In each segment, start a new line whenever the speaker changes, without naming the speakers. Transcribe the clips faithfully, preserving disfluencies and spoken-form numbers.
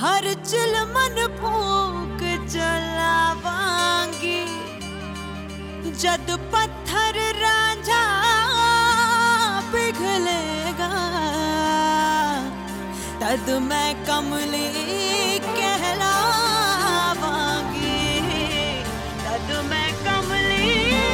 हर चिलमन फूक जलावांगी जद पत्थर रांझा पिघलेगा तद मैं कमली कहलावांगी तद मैं कमली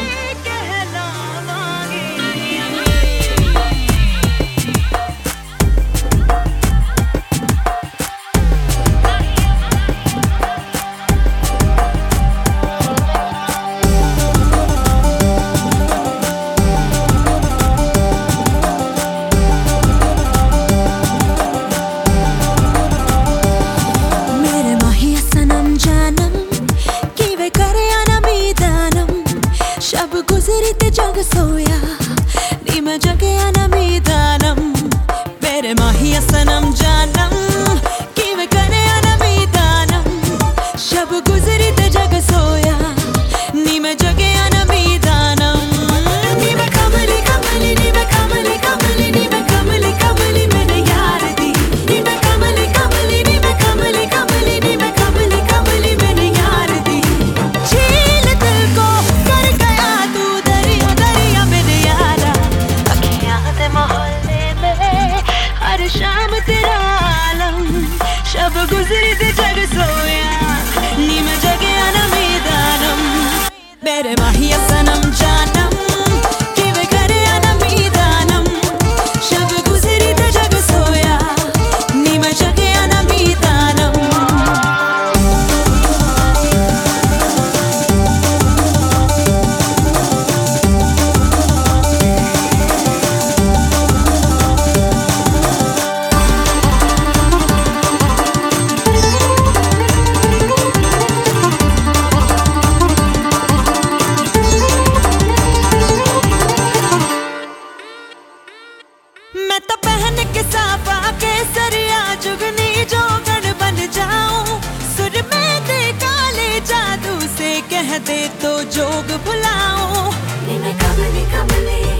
गुजरीते जग सोया नी मैं जगे अनमीदानम मेरे माहिया सनम जानम कि वे करे अनमीदानम शब गुजरीते जग सोया नी मैं जगे अनमीदानम नी मैं कमली कमली नी मैं कमली कमली नी मैं कमली कमली मैंने यार दी नी मैं कमली कमली नी मैं कमली कमली नी मैं कमली कमली मैंने यार दी झील दिल को कर गया तू दरिया दरिया मेरे यारा अखियां दे मोहल्ले में हर शाम तेरा आलम शब गुजरी ते जग सोया नी मैं जगे अनमीदानम मेरे माहिया सनम जानम कि वे करे अनमीदानम शब गुजरी ते जग सोया नी मैं जगे अनमीदानम मैं तो पहन के साफा के सरिया जुगनी जोगन बन जाऊं सुर में दे काले जादू से कह दे तो जोग भुलाऊं नी मैं कमली कमली